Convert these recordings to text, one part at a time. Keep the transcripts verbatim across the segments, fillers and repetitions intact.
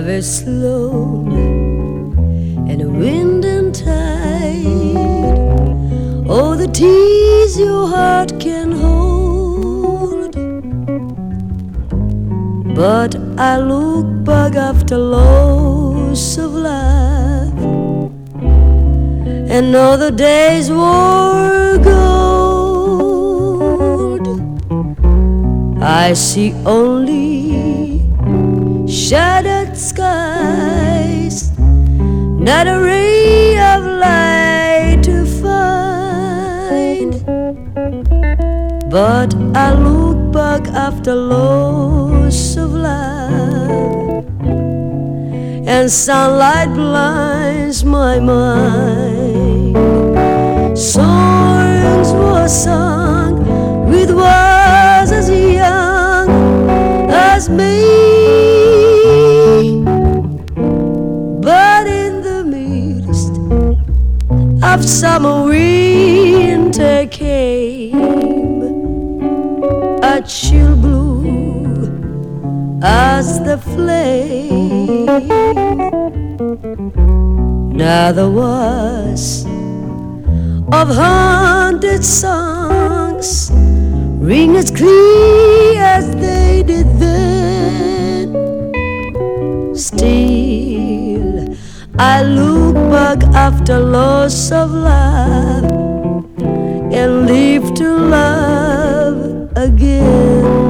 love is slow and a wind and tide. Oh, the tears your heart can hold. But I look back after loss of life, and all the days were gold. I see only shattered skies, not a ray of light to find. But I look back after loss of love, and sunlight blinds my mind. Songs were sung with words as young as me, but in the midst of summer winter came a chill blue as the flame. Now there was of haunted songs ring as clear as they did then. Still I look back after loss of love and live to love again.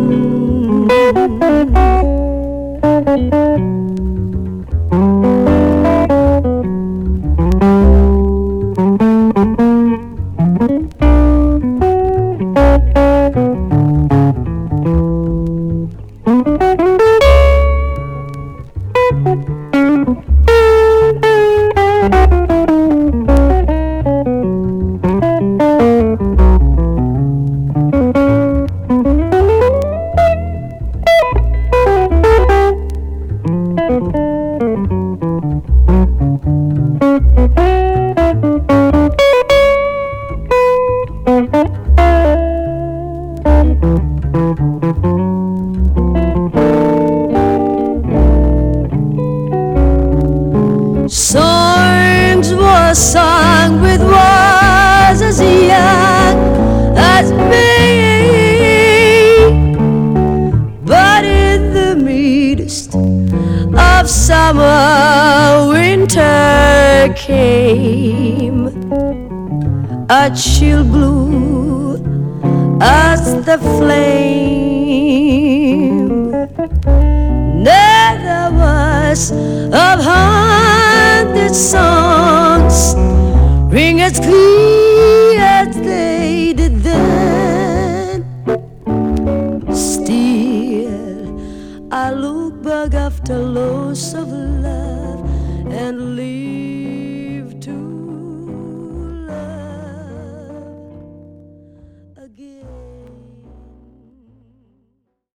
Songs were sung with words as young as me, but in the midst of summer winter came a chill blue as the flame. Neither was of haunted songs ring as clear as they did then. Still I look back after loss of love and live